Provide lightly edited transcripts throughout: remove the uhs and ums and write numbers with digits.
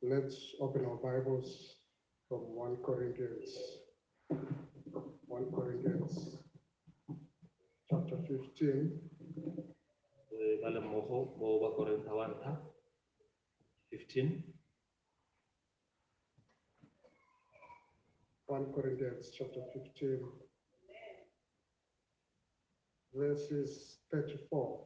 Let's open our Bibles from 1 Corinthians. 1 Corinthians chapter 15. 15. 1 Corinthians chapter 15, verses 34.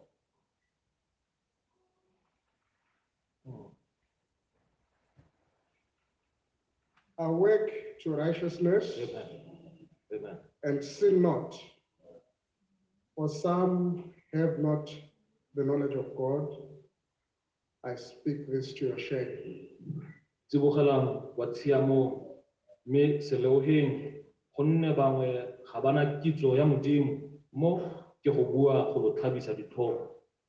Awake to righteousness. Amen. Amen. And sin not. For some have not the knowledge of God. I speak this to your shame. Tsibogelang wa tshiamo me seleoheng gonne bangwe ga bana kitso ya modimo mo ke go bua go lo tlhabisa ditlhogo.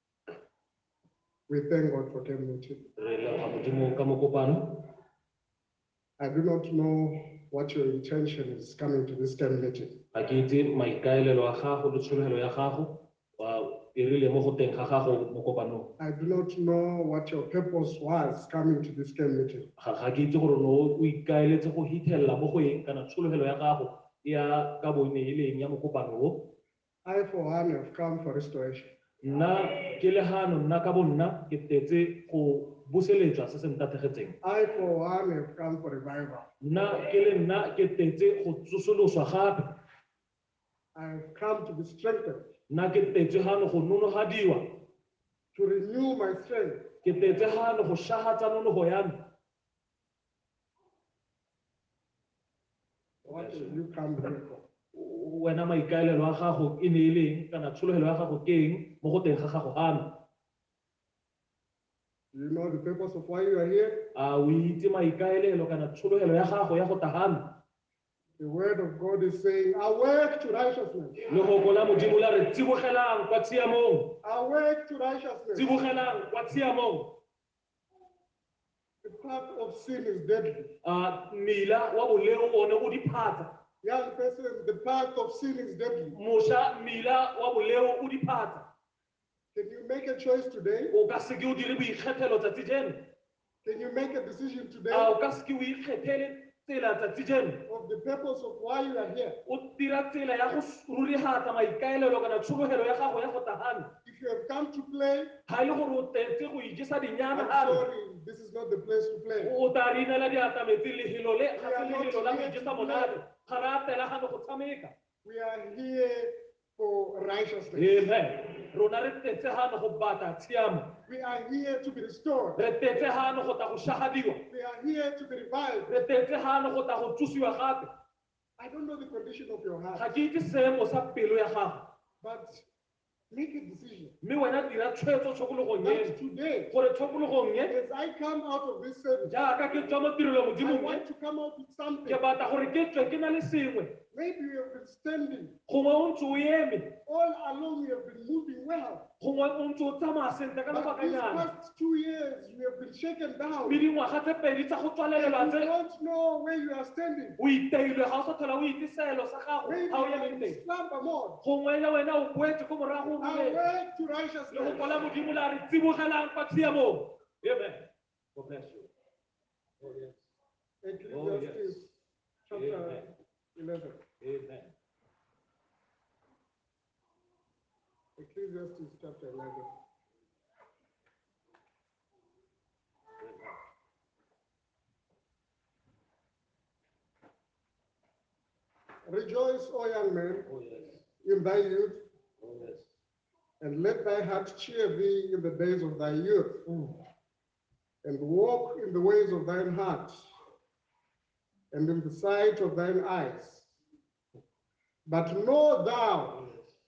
We thank God for 10 minutes. Re leboga modimo ka mokopano. I do not know what your intention is coming to this 10 meeting. Ga ke itse maikaelelo a gago le tshologelo ya gago wa irile mo go teng ga gago mo kopanong. I do not know what your purpose was coming to this 10 meeting. Ga ke itse gore no o ikaeletse go hithelela mo go eng kana tshologelo ya gago ya ka bone ileng ya mo kopanong. I, for one, have come for restoration. Nna ke le hano nna ka bonna ke tetse go buseletswa se se ntategetseng. I, for one, have come for revival. Nna ke le nna ke tetse go tsosoloswa gape. I have come to be strengthened, Nna ke tetse hano go nonogadiwa. to renew my strength. Ke tetse hano go shahatsa nonogo ya me. What will you come here for? Wena maikaelelo a gago e ne e leng kana tshologelo ya gago ke eng mo go teng ga gago hano. Do you know the purpose of why you are here? A o itse maikaelelo kana tshologelo ya gago ya go ta hano. The word of God is saying, awake to righteousness. Legoko la modimo la re tsibogelang kwa tshiamong. Awake to righteousness. Tsibogelang kwa tshiamong. The path of sin is deadly. Mila wa boleo one o diphatsa. Young person, the path of sin is deadly. Mosha mila wa boleo o diphatsa. Can you make a choice today? O ka se ke o dire boikgethelo tsatsi jeno. Can you make a decision today O ka se ke o ikgethele tsela tsatsi jeno. of the purpose of why you are here? O dira tsela ya go rurihatsa maikaelelo kana tshologelo ya gago ya go ta hano. If you have come to play, Ha ile gore o tetse go ijesa dinyana I'm hano. sorry, this is not the place to play. O ta rinela diatametse lehelo le ga se are not lehelo la go here ijesa to monate. Ga re atela hano go tshameka. We are here for righteousness. Amen. Rona re tetse hano go batla tshiamo. We are here to be restored. Re tetse hano go ta go shahadiwa. We are here to be revived. Re tetse hano go ta go tsusiwa gape. I don't know the condition of your Ga heart, ke itse seemo sa pelo ya gago. but make a decision Mme wena dira tshwetso tshokologong that eno. today, Gore tshokologong e as I come out of this service, jaaka ke tswa mo tirelo I modimong want to come out with something. ke batla gore ke tswe ke na le sengwe. Maybe you have been standing Gongwe o ntse o eme. all along, you have been moving well. Gongwe o ntse o tsamaya sentle ka But these lebakanyana. past 2 years, you have been shaken down. Mme dingwaga tse pedi tsa go And tswalelelwa you tse don't know where you are standing. o iteilwe ga o sa tlhola o itse seelo sa gago Maybe ga you o are emeng in teng. slumber mode. Gongwe le wena o boetse ko morago o robetse. Awake to Le righteousness. go la modimo la re tsibogelang kwa tshiamong. Amen. God bless you. Oh yes. Ecclesiastes chapter Amen. 11. Amen. Ecclesiastes chapter 11. Rejoice, O young man, Oh yes. in thy youth, Oh yes. and let thy heart cheer thee in the days of thy youth, and walk in the ways of thine heart, and in the sight of thine eyes. But know thou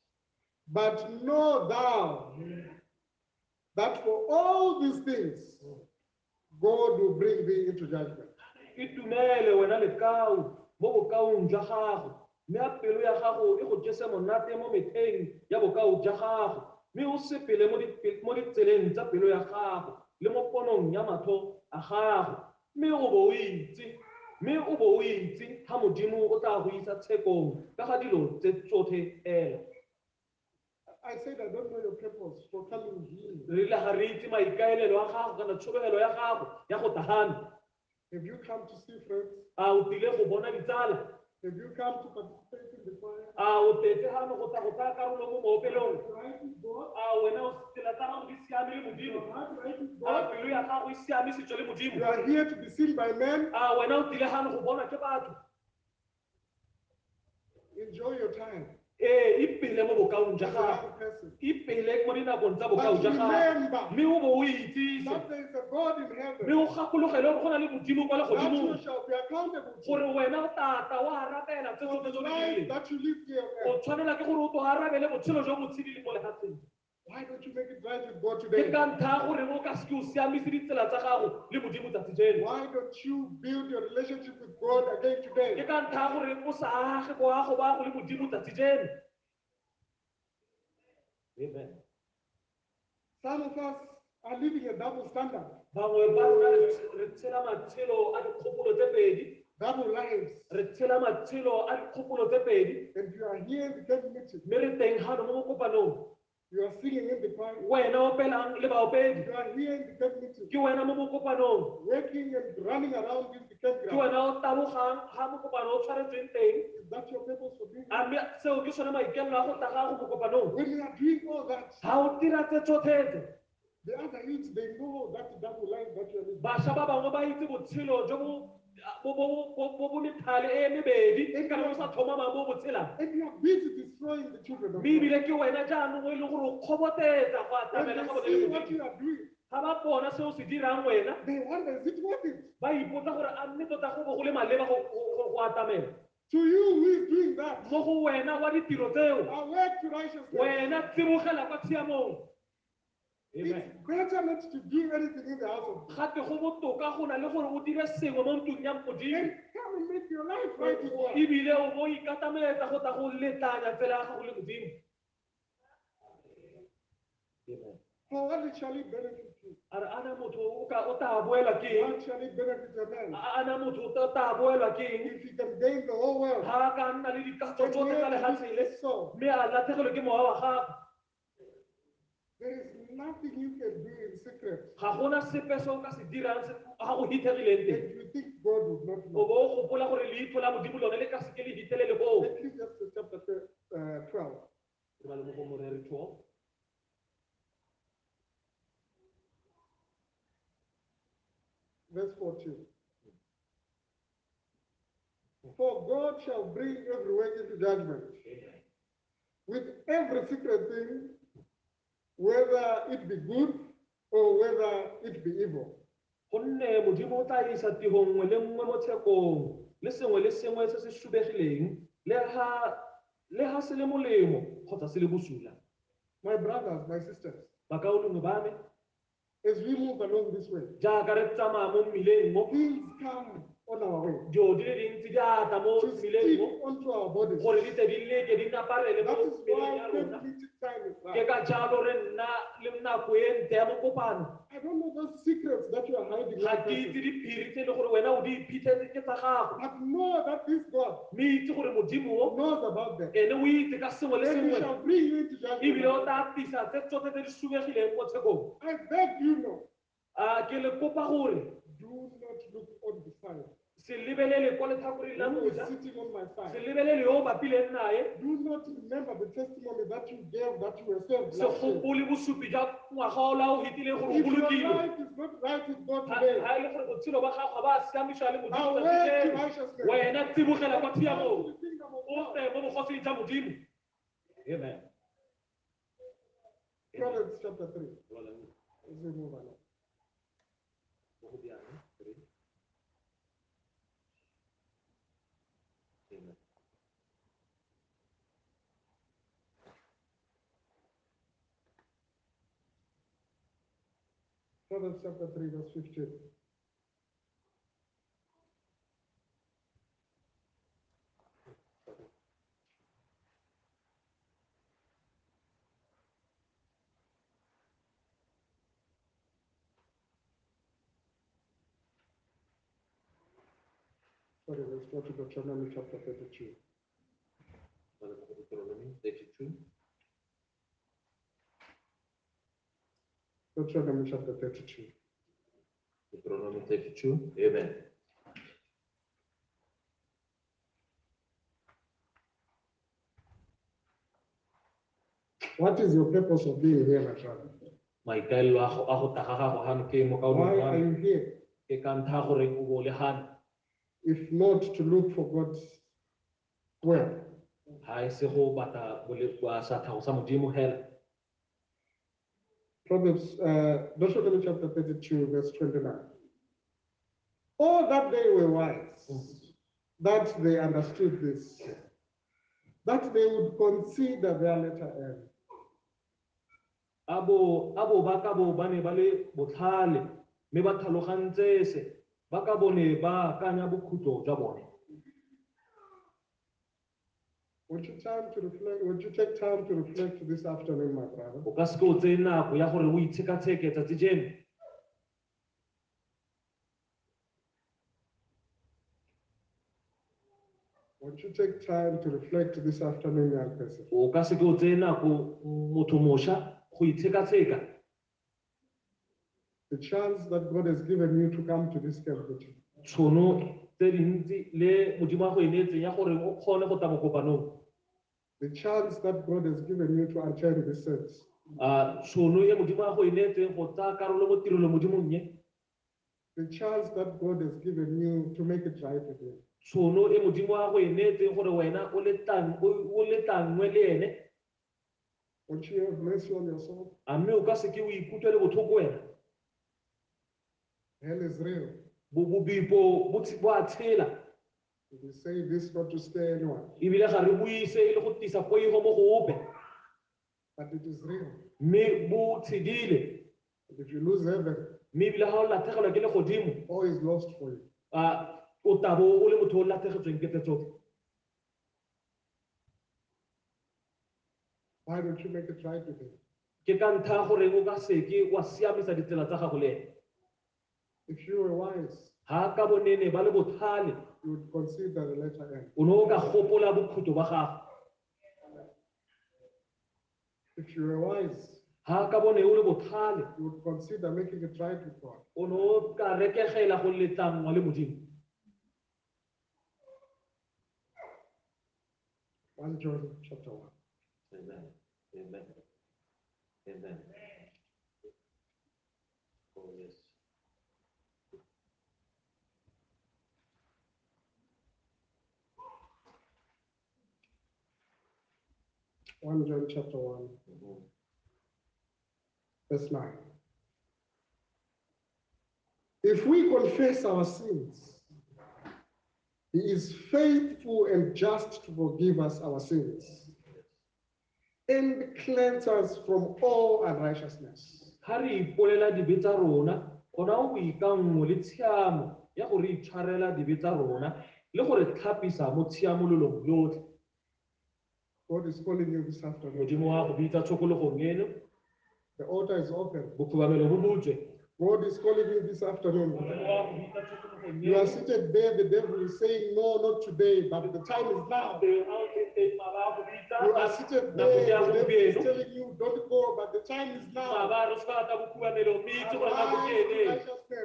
that for all these things, God will bring thee into judgment. Itumele wena le kau mo bokaong jwa gago. Mme a pelo ya gago e go jese monate mo metlheng ya bokao jwa gago. Mme o sepele mo ditseleng tsa pelo ya gago le mo ponong ya matlho a gago. Mme o bo o itse ha modimo o tla go isa tshekong ka ga dilo tse tsotlhe fela. I said I don't know your purpose for coming here. Re ile ga re itse maikaelelo a gago kana tshologelo ya gago ya go ta hano. Have you come to see friends? A o tlile go bona ditsala? Have you come to participate in the choir? A o tletse gano go tla go tsaya karolo mo moopelong? Right with God? A wena o tsela tsa gago di siame le modimo? Your heart right with A God? pelo ya gago e siamisitswe le You modimo? are here to be seen by men? A wena o tlile gano go bonwa ke batho? Enjoy your time. Ee, ipele mo bokaong jwa As a gago. young person. Ipele mo dinakong tsa But bokao jwa gago. remember Mme o bo o itsise. that there is a God in Mme heaven o gakologele gore go na le modimo kwa that you legodimong. shall be accountable to Gore wena o tata o arabela tse for tsotlhe the tse o di life dirileng. that you live here on O earth. tshwanela ke gore o to arabele botshelo jo bo tshedileng mo lefatsheng. Why don't you make it right with God Ke today? ka ntlha ya gore o ka seke o siamise ditsela tsa gago le modimo tsatsi jeno. Why don't you build your relationship with God again Ke today? ka ntlha ya gore o sa age boago ba go le modimo tsatsi jeno. Amen. Some of us are living a double standard, Bangwe ba rona re tshela matshelo a dikgopolo tse pedi. double lives, Re tshela matshelo a dikgopolo tse pedi. and you are here in the camp meeting. Mme re teng gano mo kopanong. You are singing in the choir. Wena o pelang le baopedi. You are here in the camp meeting, Ke wena mo kopanong. working and running around in the Ke campground. wena o tabogang ga mo kopano o tshwaretsweng teng. Is that your purpose for being A here? mme seo ke sone maikelo a go tla gago mo kopanong. When you are doing all that, Ga o dira tse tsotlhe tse, the other youths, they know that double life that you are living. bašwa ba bangwe ba itse botshelo jo bo methale e mebedi kana bo sa tlhomamang bo botshelang. And you are busy destroying the children of Mme God. ebile ke wena jaanong o e leng gore o kgobotetsa go When atamela ga bone they le see what modimo. you are doing, Ga ba bona seo se dirang wena, they wonder, is it worth it? ba ipotsa gore a mme tota go bo go le maleba go atamela. To you who is doing that, Mo go wena wa ditiro tseo, awake to righteousness. wena tsibogela kwa tshiamong. Amen. It's better not to do anything in the house of God. Gape go botoka go na le gore o dire sengwe mo ntlong ya modimo. And come and make your life right with God. Ebile o bo ikatameletsa go tla go letlanya tsela ya gago le modimo. Amen. For what shall it benefit you? A re ana motho o tla boelwa ke eng? What shall it benefit a man Ana motho o tla boelwa ke eng? if he can gain the whole world Ga a ka nna le dikatso and tsotlhe tsa yet lefatshe lose le, his soul? mme a latlhegelwe ke mowa wa gago. There is nothing you can do in secret Ga gona sepe se o ka se dirang se ga go hitlhegileng teng. that you think God would not O know. bo o gopola gore leitlho la modimo lone le ka seke le hitlhelele boo. Ecclesiastes chapter 12. Re ba le mo go Moreri 12. Verse 14. For God shall bring every work into judgment with every secret thing, whether it be good or whether it be evil. Gonne modimo o tla isa tiro nngwe le nngwe mo tshekong le sengwe se se subegileng le ha se le molemo kgotsa se le bosula. My brothers, my sisters, Bakaolong ba me, as we move along this way, jaaka re tsamaya mo mmileng mo, things come on our way dilo di le dintsi di ata mo to mmileng stick mo, onto our bodies. gore di tle di leke di naparele That mo is mmeleng ya why rona. meeting time is Ke right. ka jalo re nna le nako e ntle ya mokopano. I don't know those secrets that you are hiding. Ga like ke this. itse diphiri tse e le gore wena o di iphitlhetse ke tsa gago. But know that this God Mme itse gore modimo o, knows about them. ene o itse ka sengwe le And he sengwe. shall bring you into Ebile o judgment. tla tisa tse tsotlhe tse di subegileng mo tshekong. I beg you know, Ke le kopa gore do not look on the side. se lebelele kwa letlhakoreng la Who is moja, sitting on my se side? lebelele yo o bapileng naye, Do not remember the testimony that you gave that you were saved se last year. gopole bosupi jwa ngwaga o la o fetileng gore o If your bolokilwe. life is not right with God Ha today, e le gore botshelo ba gago ga ba siamisiwa le modimo awake tsatsi to leno, righteousness. wena tsibogela kwa Come tshiamong, to the kingdom of o God. tle mo bogosing jwa modimo. Amen. Proverbs chapter 3. As we move along. Amen. Proverbs chapter 3, verse 15. Sorry, let's go to Deuteronomy chapter 32. Deuteronomy 32. Deuteronomy chapter 32. Deuteronomy 32. Amen. What is your purpose of being here, my brother? maikaelelo a go taga gago gane ke mo Why kaonong wa are me you here? ke ka ntlha ya gore o bo le gane If not to look for God's will? ga e se go batla seatlhago sa modimo hela. Proverbs, Deuteronomy chapter 32, verse 29. Oh, that they were wise, that they understood this, that they would consider their letter end. Abo ba ka bo ba ne ba le botlhale mme ba tlhalogantse se ba ka bone ba akanya bokhutlo jwa bone. Would you take time to reflect this afternoon, my brother? O ka se ke o tseye nako ya gore o itshekatsheke tsatsi jeno. Would you take time to reflect this afternoon, young person? O ka se ke o tseye nako motho mošwa go itshekatsheka The chance that God has given you to come to this camp meeting. tšhono tse dintsi le modimo a go e neetseng ya gore o kgone go tla mo kopanong. The chance that God has given you to attend this service. Tšhono e modimo a go e neetseng go tsaya karolo mo tirelo modimong ye. The chance that God has given you to make it right with Him. Tšhono e modimo a go e neetseng gore wena o letlangwe le ene. Won't you have mercy on yourself? A mme o ka se ke o ikutlwele botlhoko wena. Hell is real. Bobipo bo a tshela. We say this not to scare anyone, Ebile ga re buise e le go tisa poigo mo go ope. but it is real. Mme bo tshedile. And if you lose heaven, Mme ebile ga o latlhegelwa ke legodimo all is lost for you. o tabo o le motho o latlhegetsweng ke tse tsotlhe. Why don't you make it right with Him? Ke ka ntlha ya gore o ka seke wa siamisa ditsela tsa gago le ene. If you were wise, Ha ka bonene ba le botlhale you would consider the letter end. o ne o ka gopola bokhutlo ba gago. If you were wise, Ha ka bone o le botlhale you would consider making it right with God. o ne o ka rekegela go letlangwa le modimo. 1 John chapter 1. Amen. Amen. Amen. Oh, yes. John chapter 1, verse 9. If we confess our sins, He is faithful and just to forgive us our sins and cleanse us from all unrighteousness. Ha re ipolela dibe tsa rona gona o boikanngwe le tshiamo ya gore itshwarela dibe tsa rona le gore tlhapisa mo tshiamololong yotlhe. God is calling you this afternoon. Modimo wa go bitsa tshokologong eno. The altar is open. Bokhubamelo bo butswe. God is calling you this afternoon. Modimo wa go bitsa tshokologong You are eno. seated there, the devil is saying, no, not today, but the time is now. You are seated there, the devil is telling you, don't go, but the time is now. Arise to Righteousness.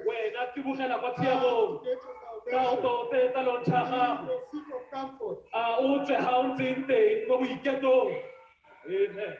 Get your salvation. Your seat of comfort. Amen.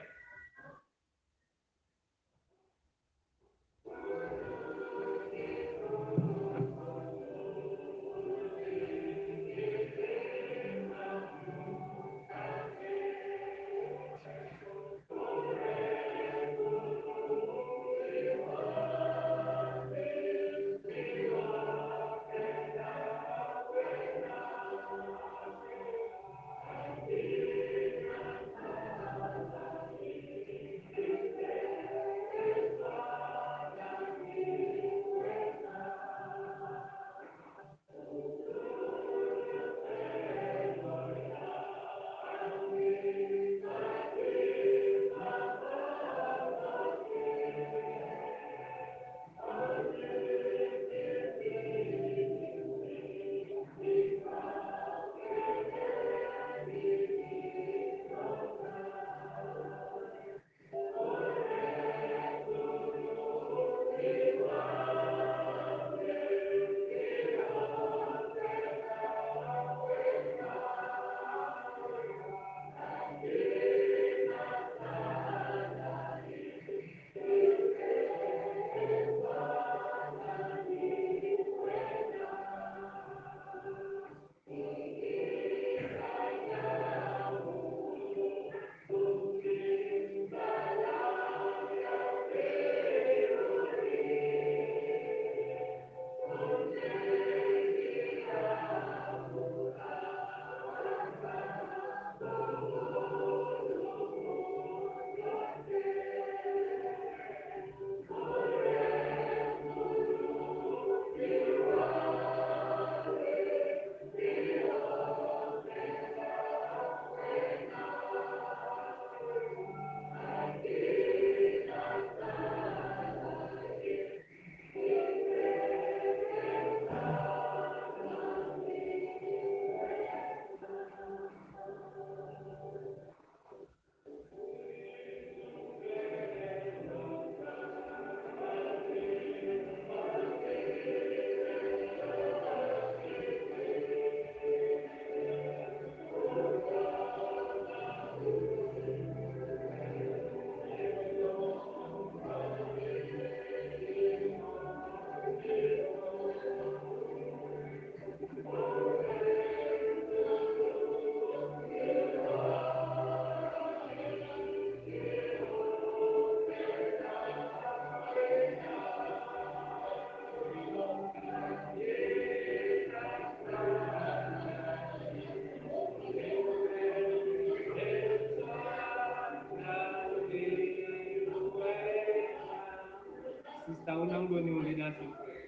I'm going to lead us in prayer.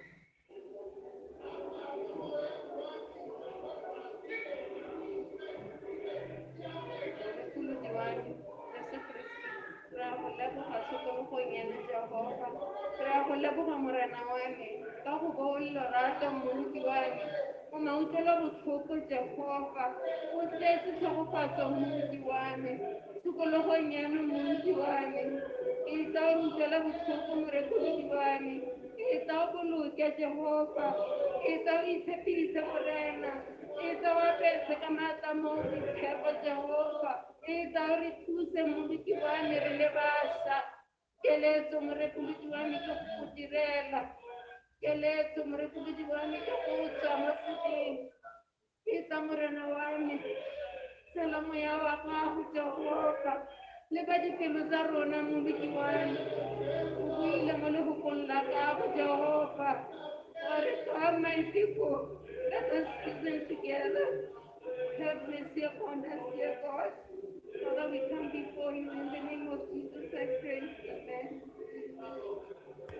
Lekulu diwani, Yesu Kristi, rahulabuka sokolo yenu Jehova, rahulabuka murana wani, kaku bolo rata munu diwani, unautela butuko Jehova, utesi toko pato munu diwani, sokolo yenu munu diwani, ita utela butuko murekulu diwani, ita buluke Jehova, ita isepisa murena, ita wapese kamata moki kepa Jehova, ita urituse munu diwani relevasa, kelezo murekulu diwani kakukutirela, kelezo murekulu diwani kakucha mafutini, ita murena wani, salamu ya wakahu Jehova, lebadi peluza rona munu diwani, uwile mulu hukunla kahu Jehova, restore my people, let us reason together, have mercy upon us, dear God. Father, we come before you in the name of Jesus, I pray, amen.